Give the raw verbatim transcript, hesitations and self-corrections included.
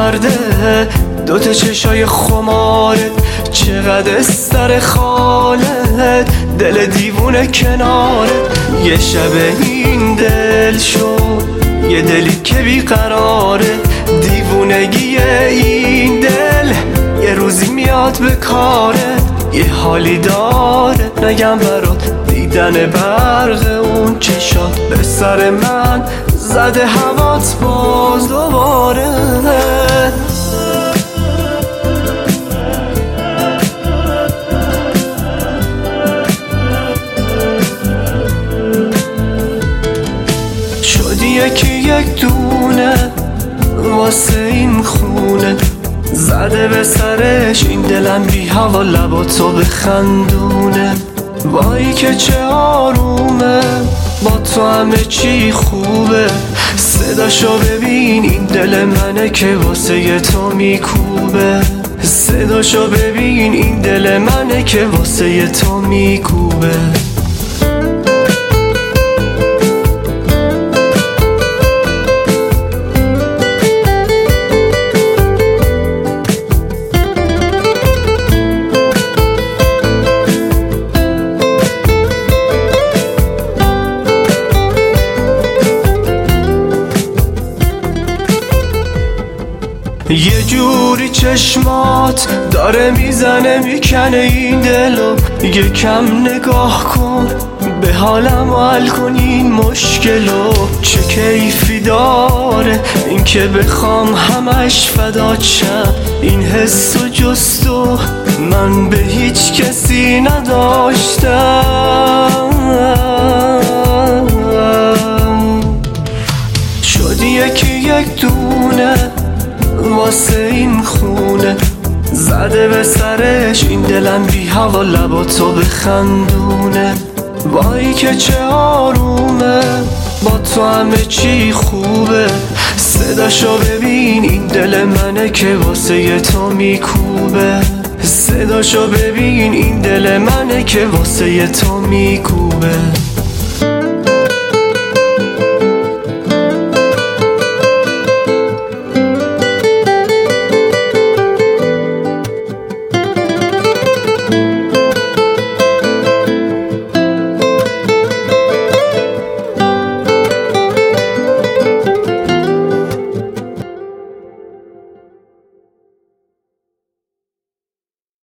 کرده دوتا چشای خمارت، چقدر سر خالت، دل دیوونه کنارت. یه شب این دل شد یه دلی که بیقراره، دیوونگی این دل یه روزی میاد به کارت. یه حالی داره نگم برات، دیدن برق اون چشات به سر من زده هوات باز دوباره. شدی یکی یک دونه واسه این خونه، زده به سرش این دلم بی هوا لباتو بخندونه. وای که چه آرومه با تو همه چی خوبه، صداشو ببین این دل منه که واسه تو میکوبه. صداشو ببین این دل منه که واسه تو میکوبه. یه جوری چشمات داره میزنه میکنه این دلو، یکم نگاه کن به حالم و حل کن این مشکلو. چه کیفی داره این که بخوام همش فدات شم، این حس و جستو من به هیچ کسی نداشتم. شدی یکی یک دونه واسه این خونه، زده به سرش این دلم بی هوا لباتو بخندونه. وای که چه آرومه با تو همه چی خوبه، صداشو ببین این دل منه که واسه تو میکوبه. صداشو ببین این دل منه که واسه تو میکوبه.